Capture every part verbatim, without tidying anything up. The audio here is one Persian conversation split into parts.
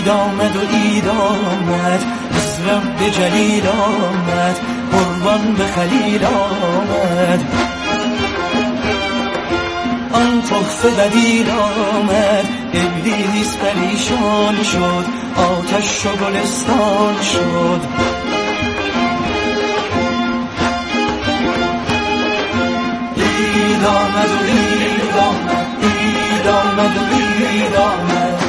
عید آمد و عید آمد، از رب جلیل آمد، قربان به خلیل آمد. آن تحفه بدیل آمد، ابلیس پریشان شد، آتش و گلستان شد. عید آمد و عید آمد، عید آمد و عید آمد.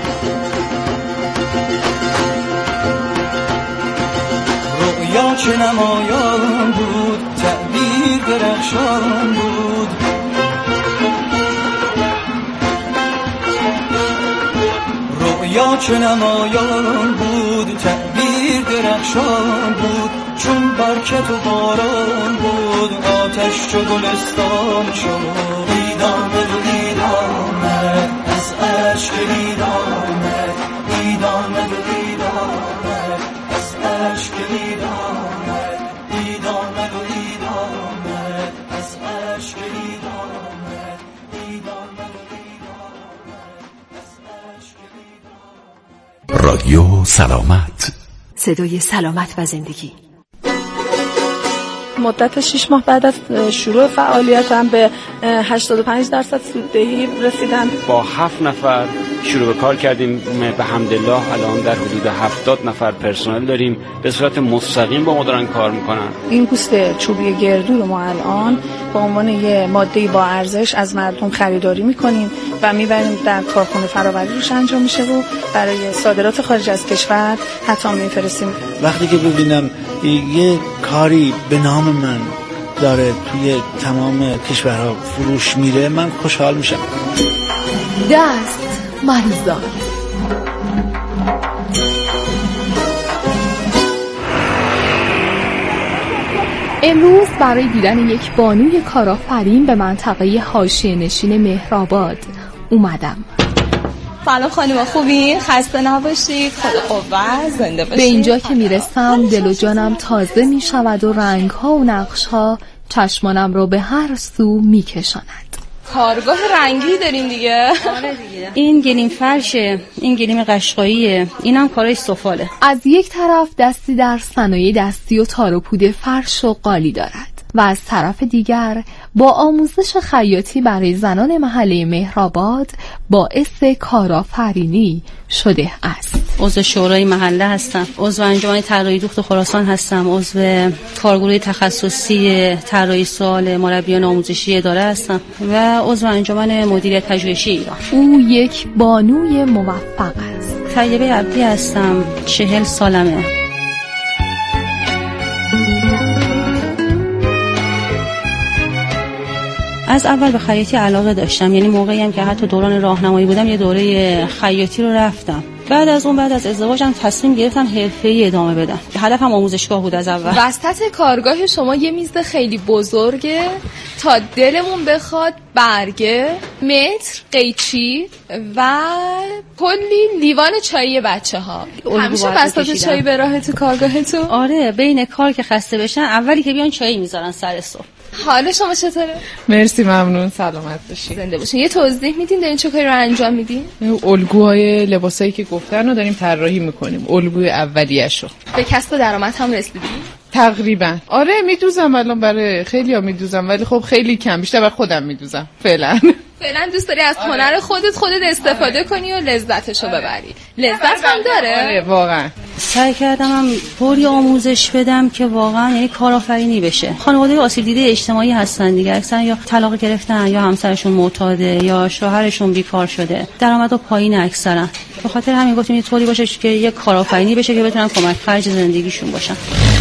رؤیا چه نمایان بود، تعبیر درخشان بود. رؤیا چه نمایان بود، تعبیر درخشان بود. چون برکت و باران بود، آتش و گلستان شد. عید آمد و عید آمد، از اشک عید آمد. عید آمد و عید آمد، از اشک عید آمد. عید آمد و عید آمد، از اشک عید آمد. عید آمد و عید آمد، از اشک عید آمد. رادیو سلامت، صدای سلامت و زندگی. مدت شش ماه بعد از شروع فعالیتم به هشتاد و پنج درصد سوددهی رسیدم. با هفت نفر شروع به کار کردیم. به حمدالله الان در حدود هفتاد نفر پرسنل داریم، به صورت مستقیم با ما دارن کار میکنن. این پوست چوبی گردو رو ما الان به عنوان یه ماده با ارزش از مردم خریداری میکنیم و میبریم در کارخونه فراوری روش انجام میشه و برای صادرات خارج از کشور حتی میفرستیم. وقتی که ببینم یه کاری به نام من داره توی تمام کشورها فروش میره، من خوشحال میشم. دست مریضان. امروز برای دیدن یک بانوی کارآفرین به منطقه حاشیه نشین مهرآباد اومدم. سلام خانم، خوبی؟ خسته نباشید. خدا قوت، زنده باشید. به اینجا که میرسم دل و جانم تازه میشود و رنگ ها و نقش ها چشمانم رو به هر سو میکشاند. کارگاه رنگی داریم دیگه. آره دیگه. این گلیم فرشه، این گلیم قشقاییه، اینم کارای سفاله. از یک طرف دستی در صنایع دستی و تار و پود فرش و قالی دارد و از طرف دیگر با آموزش خیاطی برای زنان محله مهرآباد باعث کارآفرینی شده است. عضو شورای محله هستم، عضو انجمن طراحی دوخت خراسان هستم، عضو کارگروه تخصصی طراحی سوال مربیان آموزشی اداره هستم و عضو انجمن مدیریت پژوهشی ایران. او یک بانوی موفق است. طیبه عبدی هستم، چهل سالمه. از اول به خیاطی علاقه داشتم، یعنی موقعی هم که حتی دوران راهنمایی بودم یه دوره خیاطی رو رفتم. بعد از اون بعد از ازدواجم تصمیم گرفتم حرفه‌ای ادامه بدم. هدفم آموزشگاه بود از اول. وسط کارگاه شما یه میز خیلی بزرگه، تا دلمون بخواد برگه، متر، قیچی و کلی لیوان چایی بچه‌ها. همیشه بساط چایی به راه تو کارگاهتون؟ آره، بین کار که خسته بشن اولی که بیان چایی میذارن سر صبح. حال شما چطوره؟ مرسی، ممنون، سلامت باشید. زنده باشین. یه توضیح میدین دارین چه کاری رو انجام میدین؟ الگوهای لباسایی که گفتن رو داریم طراحی میکنیم، الگوی اولیه‌شو. به کسب درآمد هم رسیدین؟ تقریبا. آره میدوزم الان، برای خیلی‌ها میدوزم ولی خب خیلی کم، بیشتر برای خودم میدوزم فعلا. فعلا دوست داری از هنر آره. خودت خودت استفاده آره. کنی و لذتشو آره. ببری. لذت هم داره؟ آره واقعا. سعی کردم هم طوری آموزش بدم که واقعا یعنی کارآفرینی بشه. خانواده آسیب دیده اجتماعی هستن دیگه، اکثرا یا طلاق گرفتن یا همسرشون معتاده یا شوهرشون بیکار شده، درآمد پایین اکثرا. به خاطر همین گفتیم یه طوری باشه که یه کارآفرینی بشه که بتونن کمک خرج زندگیشون باشن.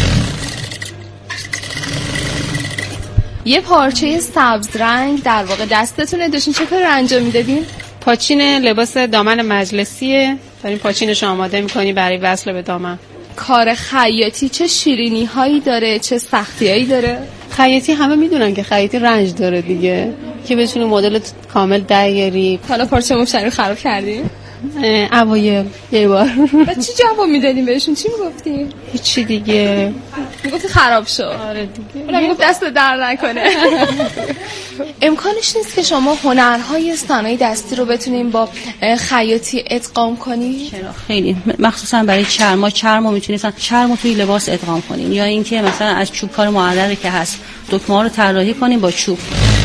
یه پارچه سبز رنگ در واقع دستتونه، داشتین چه کاری رو انجام میدادین؟ پاچین لباس دامن مجلسیه، داریم پاچینش آماده میکنی برای وصل به دامن. کار خیاطی چه شیرینی هایی داره، چه سختی هایی داره؟ خیاطی همه میدونن که خیاطی رنج داره دیگه، که بتونی مدل کامل درگیری. حالا پارچه مشتری رو خراب کردی؟ اوایل یه بار. و چی جواب میدادیم بهشون؟ چی میگفتی؟ هیچی دیگه، میگفتی خراب شد. آره دیگه. اونم میگفت دست در نکنه. امکانش نیست که شما هنرهای صنایع دستی رو بتونین با خیاطی ادغام کنین؟ چرا خیلی، مخصوصا برای چرم. ما چرم رو میتونیم چرم رو توی لباس ادغام کنیم، یا اینکه مثلا از چوب کار معلقی که هست دکمه‌ها رو طراحی کنیم با چوب.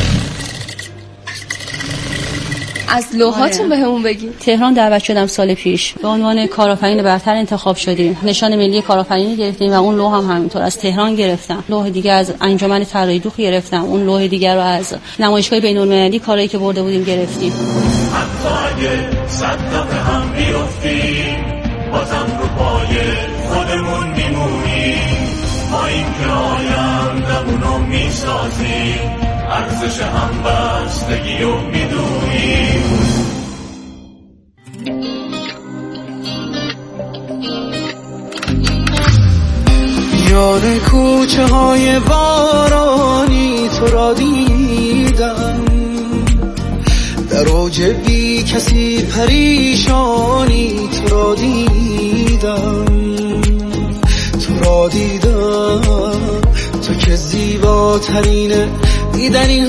از لوحاتون بهمون بگین. تهران دعوت شدم سال پیش، به عنوان کارآفرین برتر انتخاب شدیم. نشان ملی کارآفرینی گرفتیم و اون لوح هم همینطور از تهران گرفتم. لوح دیگه از انجمن طراحی دوخ گرفتم. اون لوح دیگه رو از نمایشگاه بین‌المللی کارایی که برده بودیم گرفتیم. حتی اگه صد دفعه هم بیفتیم بازم رو پای خودمون میمونیم. ما این که آیندمونو میسازیم، ارزش هم بستگی رو میدونیم. یاد کوچه های بارانی تو را دیدم، در اوج بی کسی پریشانی تو را دیدم، تو را دیدم، تو که زیباترین دیدنی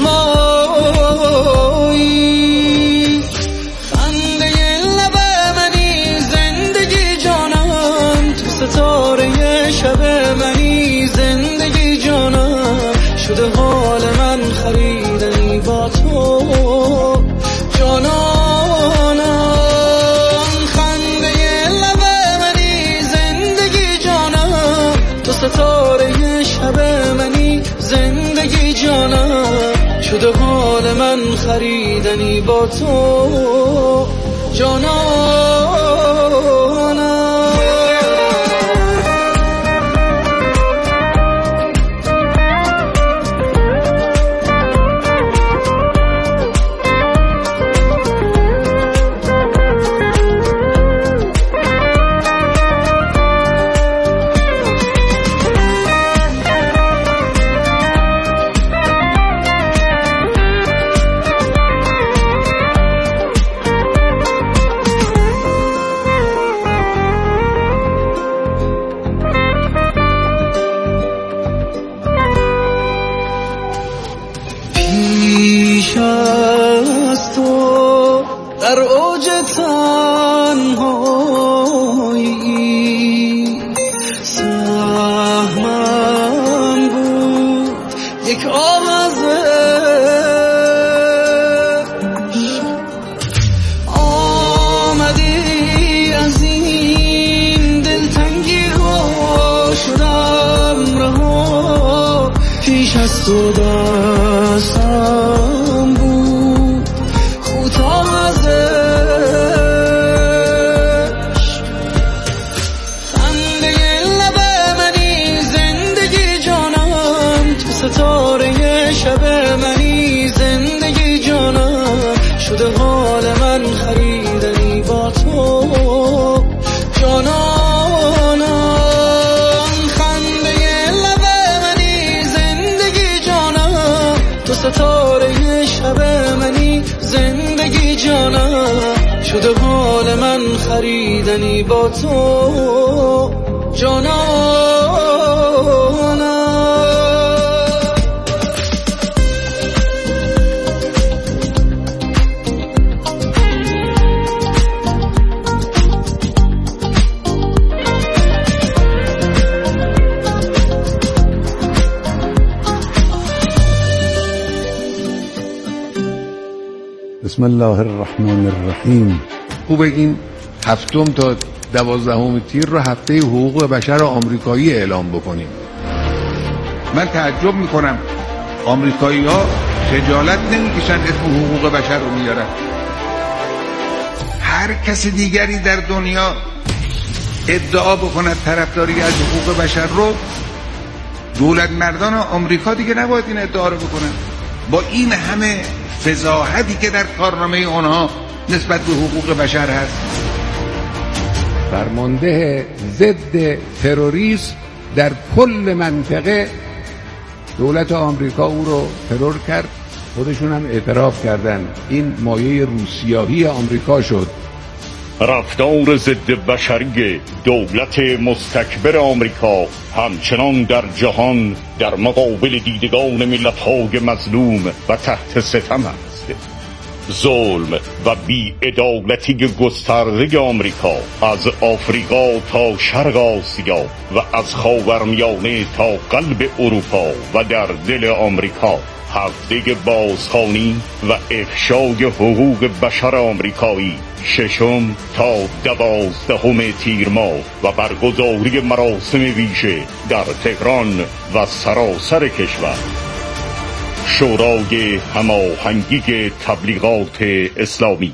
هایی، خنده لب منی زندگی جانم، تو ستاره شب منی زندگی جانم، شده حال من خریدنی با تو جانانم، خنده لب منی زندگی جانم، تو ستاره شب منی زندگی جانم، شده حال من خریدنی با تو جانانم. در اوج تنهایی سهمم بود یک آغازش، آمدی از این دلتنگی ها شدم رها، پیش از تو دستم بود کوتاه ستاره شب منی زندگی جانم، شده حال من خریدنی با تو جانانم، خنده لب منی زندگی جانم، تو ستاره شب منی زندگی جانم، شده حال من خریدنی با تو جانانم. بسم الله الرحمن الرحیم. او بگیم هفتم تا دوازدهم تیر رو هفته حقوق بشر آمریکایی اعلام بکنیم. من تعجب میکنم آمریکایی ها خجالت نمیکشن اسم حقوق بشر رو میارن. هر کس دیگری در دنیا ادعا بکند طرفداری از حقوق بشر رو، دولت مردان آمریکا دیگه نباید این ادعا رو بکنن. با این همه فضاحتی که در کارنامه اونها نسبت به حقوق بشر هست. فرمانده ضد تروریسم در کل منطقه دولت آمریکا او رو ترور کرد. خودشون هم اعتراف کردن این مایه روسیاهی آمریکا شد. رفتار ضد بشری دولت مستکبر آمریکا همچنان در جهان در مقابل دیدگان ملت‌های مظلوم و تحت ستم است. ظلم و بی‌عدالتی گسترده آمریکا از آفریقا تا شرق آسیا و از خاورمیانه تا قلب اروپا و در دل آمریکا هفته بازخوانی و افشای حقوق بشر آمریکایی ششم تا دوازدهم تیر ماه و برگزاری مراسم ویژه در تهران و سراسر کشور. شورای هماهنگی تبلیغات اسلامی.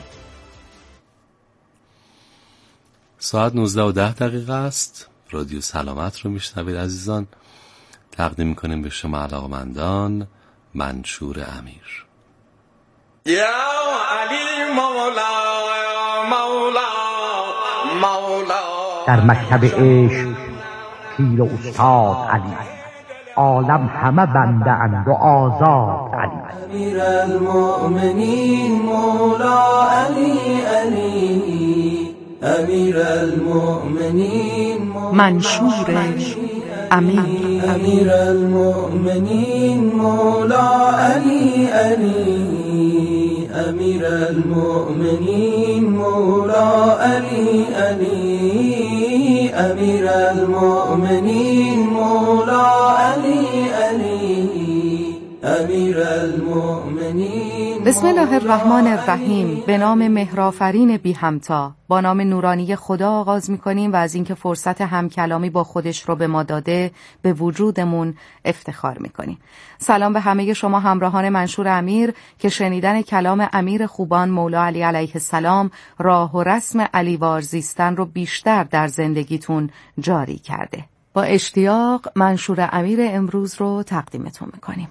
ساعت نوزده و ده دقیقه است. رادیو سلامت رو میشنوید عزیزان. تقدیم میکنیم به شما علاقمندان منشور امیر. یا علی مولا مولا مولا. در مکتب عشق پیر و استاد علی، عالم همه بنده اند و آزاد علی. امیر المؤمنین مولا علی علی، امیر المؤمنین منشور امیر. امیر المؤمنین مولا علی علی، امیر المؤمنین مولا علی علی، امیر المؤمنین مولا علی علی، امیر المؤمنین. بسم الله الرحمن الرحیم. به نام مهرآفرین بی همتا، با نام نورانی خدا آغاز می‌کنیم و از اینکه فرصت همکلامی با خودش رو به ما داده به وجودمون افتخار می‌کنیم. سلام به همه شما همراهان منشور امیر که شنیدن کلام امیر خوبان مولا علی علیه السلام راه و رسم علیوار زیستن رو بیشتر در زندگیتون جاری کرده. با اشتیاق منشور امیر امروز رو تقدیمتون میکنیم.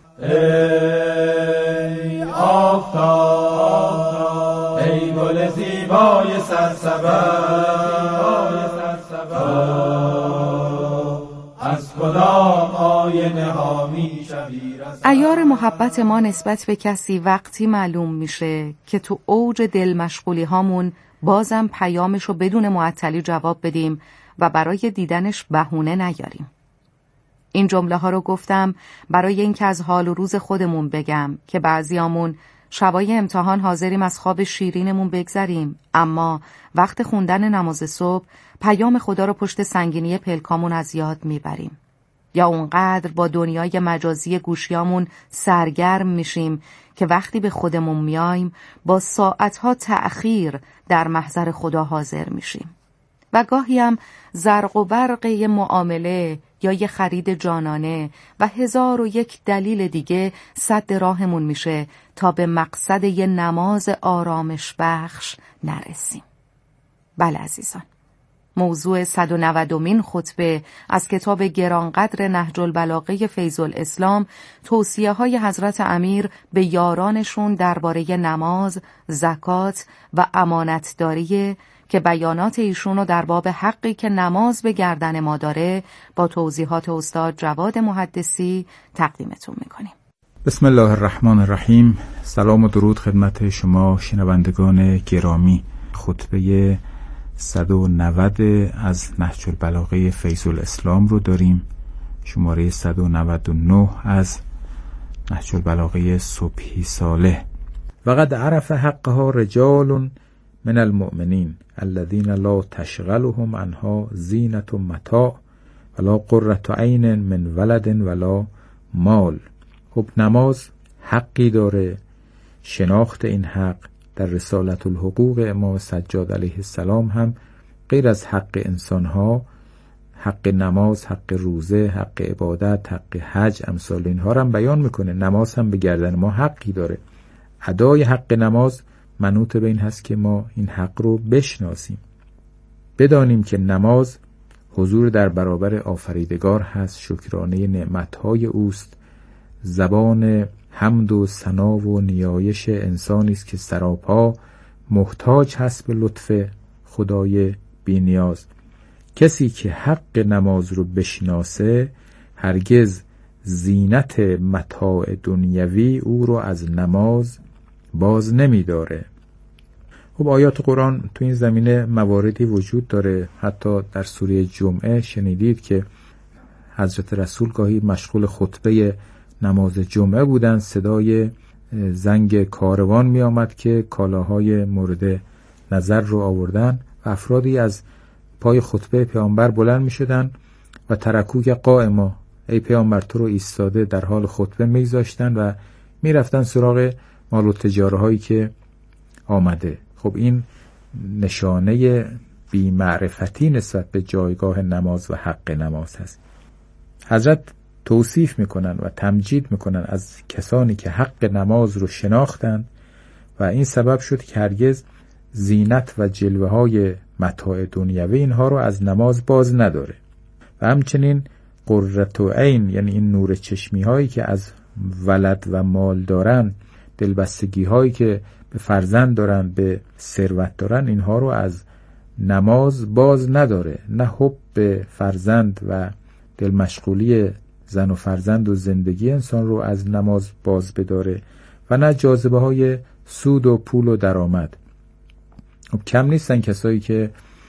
ای آفتاب، ای گل زیبای سرسبز، از کدام آینه ها میشوی رسد. عیار محبت ما نسبت به کسی وقتی معلوم میشه که تو اوج دل مشغولی هامون بازم پیامشو بدون معطلی جواب بدیم و برای دیدنش بهونه نیاریم. این جمله ها رو گفتم برای اینکه از حال و روز خودمون بگم که بعضیامون شبای امتحان حاضریم از خواب شیرینمون بگذریم، اما وقت خوندن نماز صبح پیام خدا رو پشت سنگینی پلکامون از یاد میبریم. یا اونقدر با دنیای مجازی گوشیامون سرگرم میشیم که وقتی به خودمون میایم با ساعتها تأخیر در محضر خدا حاضر میشیم. و گاهی هم زرق و برق یه معامله یا یه خرید جانانه و هزار و یک دلیل دیگه سد راهمون میشه تا به مقصد یه نماز آرامش بخش نرسیم. بله عزیزان، موضوع صد و نودمین خطبه از کتاب گرانقدر نهج البلاغه فیض الاسلام توصیه های حضرت امیر به یارانشون درباره نماز، زکات و امانتداری که بیانات ایشونو در باب حقی که نماز به گردن ما داره با توضیحات استاد جواد محدثی تقدیمتون میکنیم. بسم الله الرحمن الرحیم. سلام و درود خدمت شما شنوندگان گرامی. خطبه صد و نود از نهج البلاغه فیض الاسلام رو داریم، شماره صد و نود و نه از نهج البلاغه صبحی صالح. وقد عرف حقها رجال من المؤمنین الذین لا تشغلهم عنها زینة متاع ولا قرة عین من ولد ولا مال. خب نماز حقی داره. شناخت این حق در رسالت الحقوق امام سجاد علیه السلام هم غیر از حق انسانها، حق نماز، حق روزه، حق عبادت، حق حج، امثال اینها رو هم بیان میکنه. نماز هم به گردن ما حقی داره. ادای حق نماز منوط به این هست که ما این حق رو بشناسیم، بدانیم که نماز حضور در برابر آفریدگار هست، شکرانه نعمتهای اوست، زبان حمد و ثنا و نیایش انسانی است که سراپا محتاج هست به لطف خدای بی نیاز. کسی که حق نماز رو بشناسه هرگز زینت متاع دنیوی او رو از نماز باز نمی داره. خب آیات قرآن تو این زمینه مواردی وجود داره. حتی در سوره جمعه شنیدید که حضرت رسول گاهی مشغول خطبه نماز جمعه بودن، صدای زنگ کاروان می آمد که کالاهای مورد نظر رو آوردن و افرادی از پای خطبه پیامبر بلند می شدن و ترکوک قائما، ای پیامبر تو رو ایستاده در حال خطبه می گذاشتن و می رفتن سراغ مال و تجاره هایی که آمده. خب این نشانه بی‌معرفتی نسبت به جایگاه نماز و حق نماز هست. حضرت توصیف میکنن و تمجید میکنن از کسانی که حق نماز رو شناختن و این سبب شد که هرگز زینت و جلوه های متاع دنیوی اینها رو از نماز باز نداره. و همچنین قرة عین، یعنی این نور چشمی هایی که از ولد و مال دارن، دلبستگی هایی که به فرزند دارن، به ثروت دارن، اینها رو از نماز باز نداره. نه حب به فرزند و دل مشغولی زن و فرزند و زندگی انسان رو از نماز باز بداره و نه جاذبه های سود و پول و درآمد. خب کم نیستن کسایی که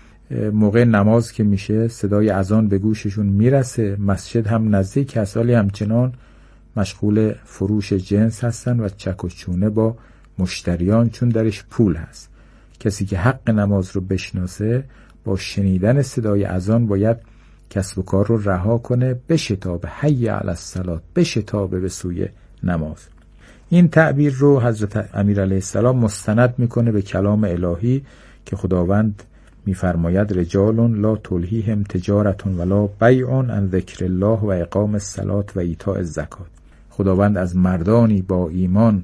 موقع نماز که میشه صدای اذان به گوششون میرسه، مسجد هم نزدیک هست، ولی همچنان مشغول فروش جنس هستن و چک و چونه با مشتریان، چون درش پول هست. کسی که حق نماز رو بشناسه با شنیدن صدای اذان باید کسب و کار رو رها کنه، بشتابه، حی علی الصلاة، بشتابه به سوی نماز. این تعبیر رو حضرت امیر علیه السلام مستند میکنه به کلام الهی که خداوند میفرماید رجال لا تلهیهم تجارت ولا بیع عن ذکر الله و اقام الصلاة و ایتاء الزکات. خداوند از مردانی با ایمان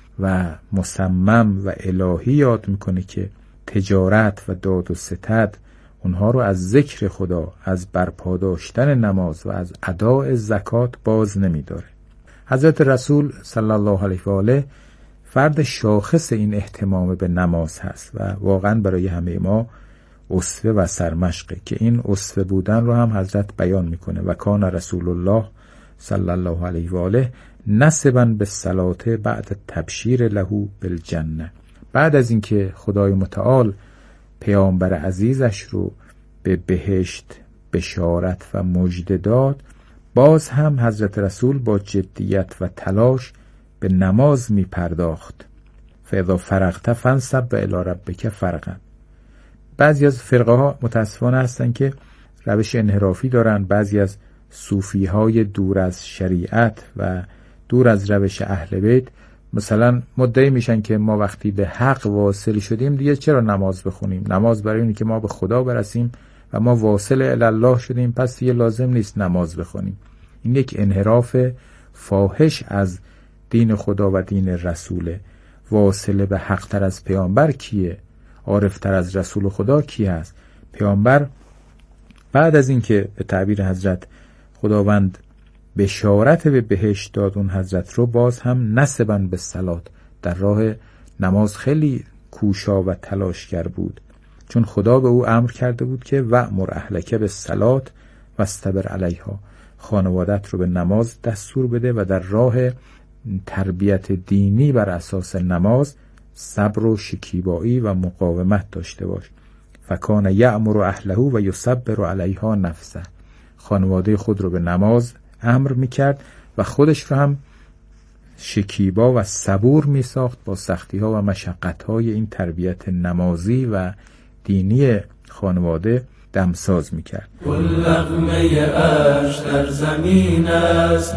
و مصمم و الهی یاد میکنه که تجارت و داد و ستد اونها رو از ذکر خدا، از برپا داشتن نماز و از اداء زکات باز نمیداره. حضرت رسول صلی الله علیه و آله فرد شاخص این اهتمام به نماز هست و واقعا برای همه ما اسوه و سرمشقه که این اسوه بودن رو هم حضرت بیان میکنه. و کان رسول الله صلی الله علیه و آله نسبا به صلاة بعد تبشیر له بالجنه. بعد از اینکه خدای متعال پیامبر عزیزش رو به بهشت بشارت و مژده داد، باز هم حضرت رسول با جدیت و تلاش به نماز می پرداخت. فاذا فرغت فانصب و الی ربک فرغا. بعضی از فرقه ها متاسفانه هستن که روش انحرافی دارن. بعضی از صوفی های دور از شریعت و دور از روش اهل بیت مثلا مدعی میشن که ما وقتی به حق واصل شدیم دیگه چرا نماز بخونیم؟ نماز برای اینه که ما به خدا برسیم و ما واصل الی الله شدیم، پس دیگه لازم نیست نماز بخونیم. این یک انحراف فاحش از دین خدا و دین رسوله. واصله به حق تر از پیامبر کیه؟ عارف تر از رسول خدا کی هست؟ پیامبر بعد از اینکه به تعبیر حضرت خداوند بشارت به بهشت داد اون حضرت رو، باز هم نسباً به صلات در راه نماز خیلی کوشا و تلاشگر بود، چون خدا به او امر کرده بود که وأمر اهلک بالصلاة واصطبر علیها، خانوادت رو به نماز دستور بده و در راه تربیت دینی بر اساس نماز صبر و شکیبایی و مقاومت داشته باش. فکان یأمر اهله و یصبر علیها نفسه، خانواده خود رو به نماز امر میکرد و خودش رو هم شکیبا و صبور میساخت با سختی ها و مشقت های این تربیت نمازی و دینی خانواده دمساز میکرد. گل نغمه اش در زمین است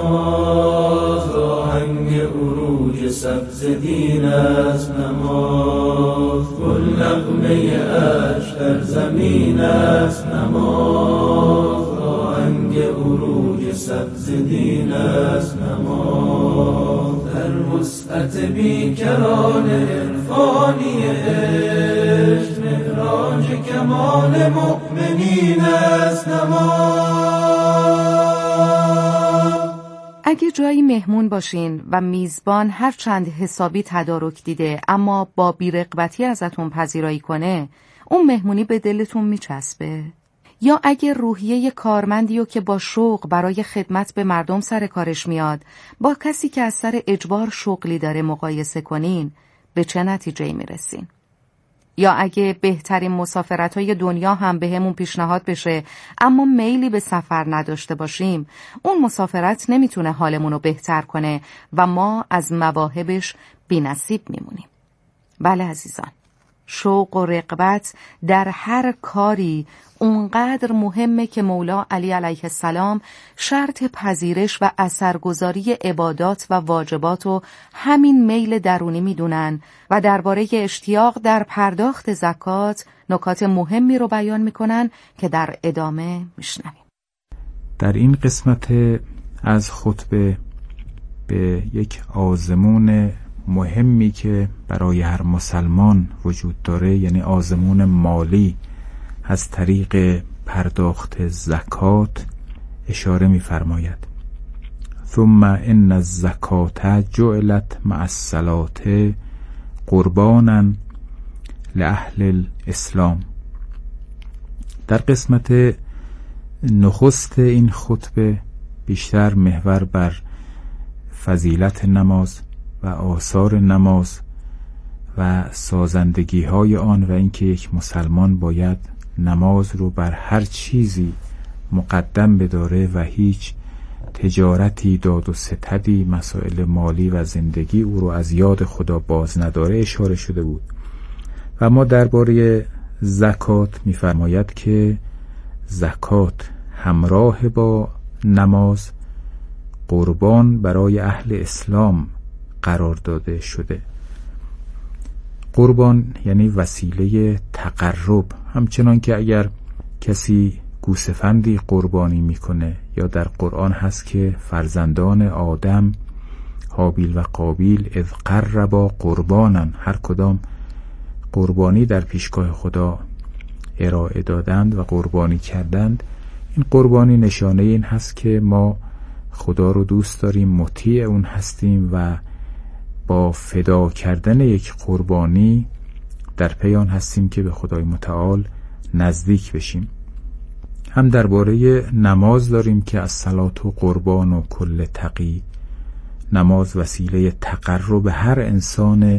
نماز، آهنگ عروج سبز دین است نماز. گل نغمه اش در زمین است نماز، آهنگ عروج سبز دین است نماز. در وسعت بیکران عرفانی عشق، مهراج کمال مؤمنین است نماز. اگه جایی مهمون باشین و میزبان هر چند حسابی تدارک دیده اما با بی‌رغبتی ازتون پذیرایی کنه، اون مهمونی به دلتون میچسبه؟ یا اگه روحیه کارمندیو که با شوق برای خدمت به مردم سر کارش میاد با کسی که از سر اجبار شغلی داره مقایسه کنین، به چه نتیجه‌ای میرسین؟ یا اگه بهترین مسافرت‌های دنیا هم بهمون پیشنهاد بشه اما میلی به سفر نداشته باشیم، اون مسافرت نمیتونه حالمون رو بهتر کنه و ما از مواهبش بی‌نصیب میمونیم. بله عزیزان، شوق و رغبت در هر کاری اونقدر مهمه که مولا علی علیه السلام شرط پذیرش و اثرگذاری عبادات و واجبات رو همین میل درونی میدونن و درباره اشتیاق در پرداخت زکات نکات مهمی رو بیان میکنن که در ادامه میشنویم. در این قسمت از خطبه به یک آزمون مهمی که برای هر مسلمان وجود داره، یعنی آزمون مالی از طریق پرداخت زکات اشاره می‌فرماید. ثم ان الزکات جعلت مع الصلاة قربانا لأهل الاسلام. در قسمت نخست این خطبه بیشتر محور بر فضیلت نماز و آثار نماز و سازندگی های آن و اینکه یک مسلمان باید نماز رو بر هر چیزی مقدم بداره و هیچ تجارتی، داد و ستدی، مسائل مالی و زندگی او رو از یاد خدا باز نداره اشاره شده بود. و ما درباره زکات می‌فرماید که زکات همراه با نماز قربان برای اهل اسلام قرار داده شده. قربان یعنی وسیله تقرب، همچنان که اگر کسی گوسفندی قربانی میکنه یا در قرآن هست که فرزندان آدم هابیل و قابیل اذ قربا قربانن، هر کدام قربانی در پیشگاه خدا ارائه دادند و قربانی کردند. این قربانی نشانه این هست که ما خدا رو دوست داریم، مطیع اون هستیم و با فدا کردن یک قربانی در پی آن هستیم که به خدای متعال نزدیک بشیم. هم درباره نماز داریم که الصلاة و قربان و کل تقی، نماز وسیله تقرب هر انسان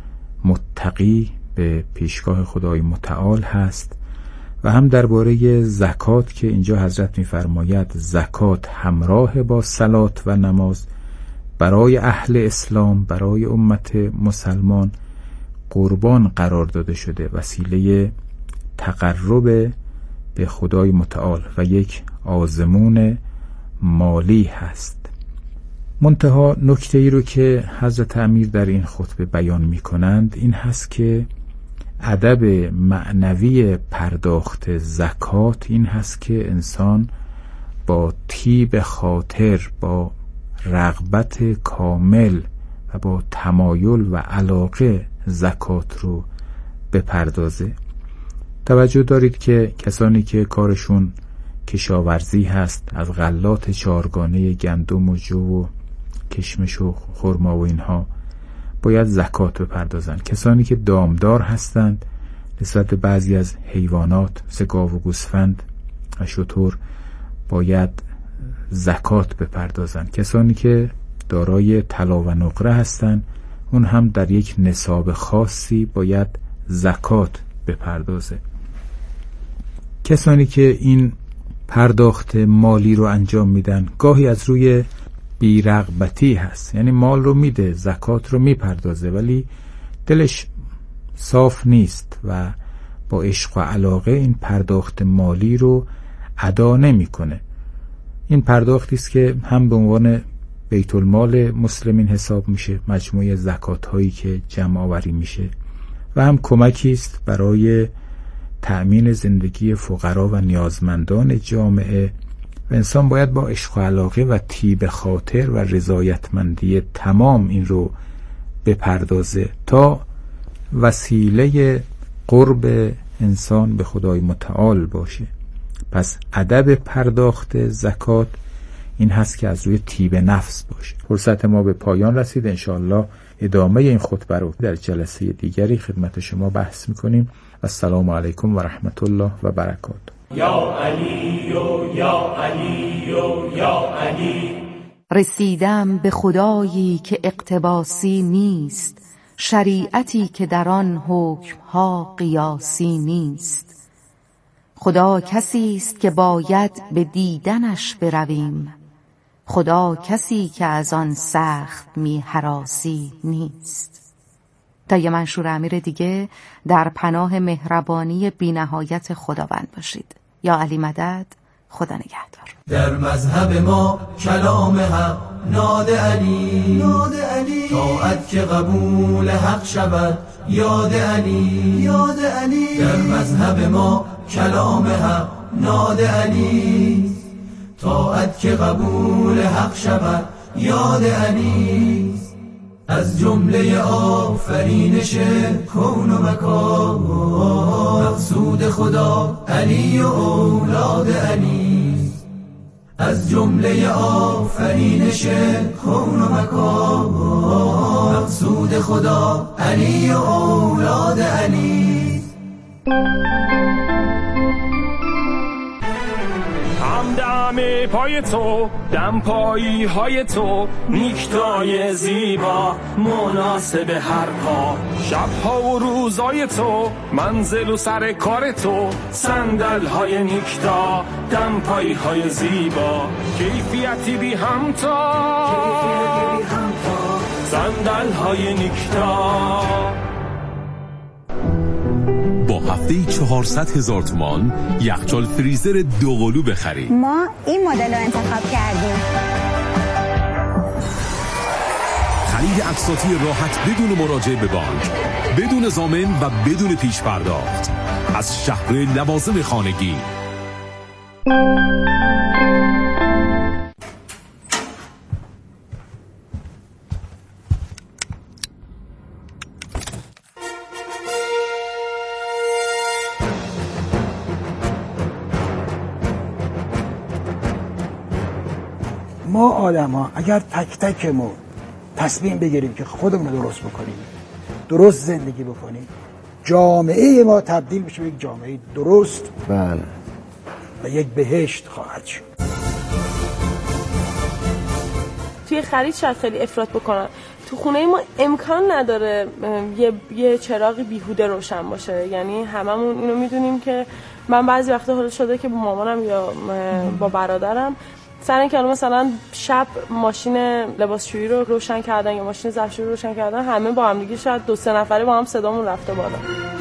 متقی به پیشگاه خدای متعال هست. و هم درباره زکات که اینجا حضرت می‌فرماید زکات همراه با صلات و نماز برای اهل اسلام، برای امت مسلمان قربان قرار داده شده، وسیله تقرب به خدای متعال و یک آزمون مالی هست. منتها نکته ای رو که حضرت امیر در این خطبه بیان می کنند این هست که ادب معنوی پرداخت زکات این هست که انسان با طیب خاطر، با رغبت کامل و با تمایل و علاقه زکات رو بپردازه. توجه دارید که کسانی که کارشون کشاورزی هست، از غلات چهارگانه گندم و جو و کشمش و خرما و اینها باید زکات بپردازن. کسانی که دامدار هستند نسبت به بعضی از حیوانات مثل گاو و گوسفند و شتر باید زکات بپردازن. کسانی که دارای طلا و نقره هستند اون هم در یک نصاب خاصی باید زکات بپردازه. کسانی که این پرداخت مالی رو انجام میدن گاهی از روی بی‌رغبتی هست، یعنی مال رو میده، زکات رو میپردازه ولی دلش صاف نیست و با عشق و علاقه این پرداخت مالی رو ادا نمیکنه. این پرداختی است که هم به عنوان بیت المال مسلمین حساب میشه، مجموعه زکات هایی که جمع آوری میشه، و هم کمکی است برای تأمین زندگی فقرا و نیازمندان جامعه و انسان باید با عشق و علاقه و طیب خاطر و رضایتمندی تمام این رو بپردازه تا وسیله قرب انسان به خدای متعال باشه. پس ادب پرداخت زکات این هست که از روی طیب نفس باشه. فرصت ما به پایان رسید. انشاءالله ادامه این خطبه رو در جلسه دیگری خدمت شما بحث میکنیم. السلام علیکم و رحمت الله و برکاته. یا علی و یا علی و یا علی. رسیدم به خدایی که اقتباسی نیست، شریعتی که در آن حکمها قیاسی نیست. خدا کسی است که باید به دیدنش برویم، خدا کسی که از آن سخت می هراسی نیست. تا یه منشور امیر دیگه در پناه مهربانی بی نهایت خداوند باشید. یا علی مدد، خدا نگهدار. در مذهب ما کلام حق ناد علی، ناد علی طاعت که قبول حق شود یاد علی، یاد علی در مذهب ما کلام حق ناد علی، طاعت که قبول حق شود یاد علی. از جمله آفرینش کون و مکان مقصود خدا علی و اولاد علی. از جمله آفرینش کون و مکان مقصود خدا علی و اولاد علی. همدم پای تو، دم پایی های تو، نیکتای زیبا مناسب هر پا، شبها و روزای تو، منزل و سر کار تو، صندل های نیکتا، دم پایی های زیبا، کیفیتی بی همتا، صندل های نیکتا. با هفته چهارصد هزار تومان یخچال فریزر دوقلو بخرید. ما این مدل رو انتخاب کردیم. خرید اقساطی راحت بدون مراجعه به بانک، بدون ضامن و بدون پیش پرداخت از شهر لوازم خانگی. ما آدم ها اگر تک تکمون تصمیم بگیریم که خودمون رو درست بکنیم، درست زندگی بکنیم، جامعه ما تبدیل میشه به یک جامعه درست بله و یک بهشت خواهد شد. توی خرید شاید خیلی افراط بکنن. تو خونه ما امکان نداره یه یه چراغی بیهوده روشن باشه. یعنی هممون اینو میدونیم که من بعضی وقتا حالا شده که با مامانم یا با برادرم سر این که مثلا شب ماشین لباسشویی رو روشن کردن یا ماشین ظرفشویی رو روشن کردن، همه با هم دیگه شاید دو سه نفره با هم صدامون رفته بالا.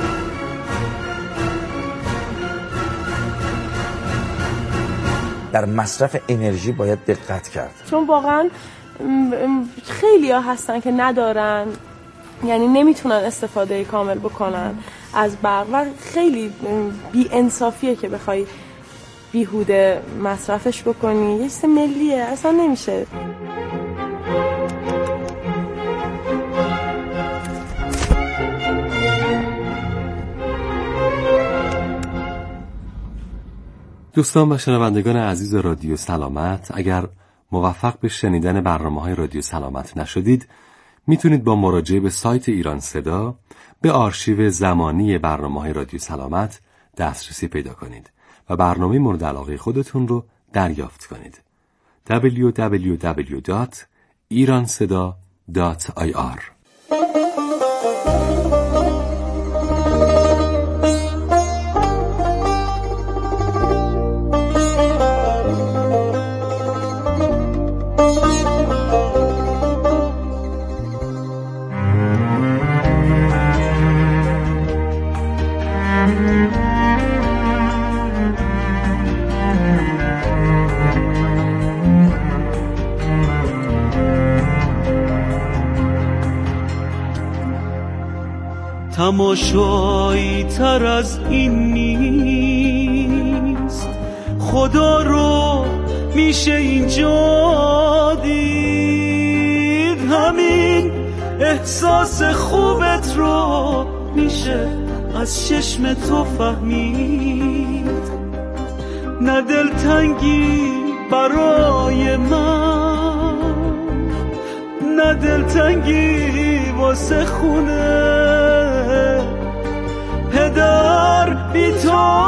در مصرف انرژی باید دقت کرد، چون واقعا خیلی ها هستن که ندارن، یعنی نمیتونن استفاده کامل بکنن از برق و خیلی بی انصافیه که بخوای بیهوده مصرفش بکنی. یه چیز ملیه، اصلا نمیشه. دوستان و شنوندگان عزیز رادیو سلامت، اگر موفق به شنیدن برنامه‌های رادیو سلامت نشدید، میتونید با مراجعه به سایت ایران صدا به آرشیو زمانی برنامه‌های رادیو سلامت دسترسی پیدا کنید و برنامه مورد علاقه خودتون رو دریافت کنید. دبلیو دبلیو دبلیو دات ایران صدا دات آی آر. تماشایی تر از این نیست، خدا رو میشه اینجا دید، همین احساس خوبت رو میشه از چشم تو فهمید. نه دلتنگی برای من، نه دلتنگی واسه خونه، پدر بی تو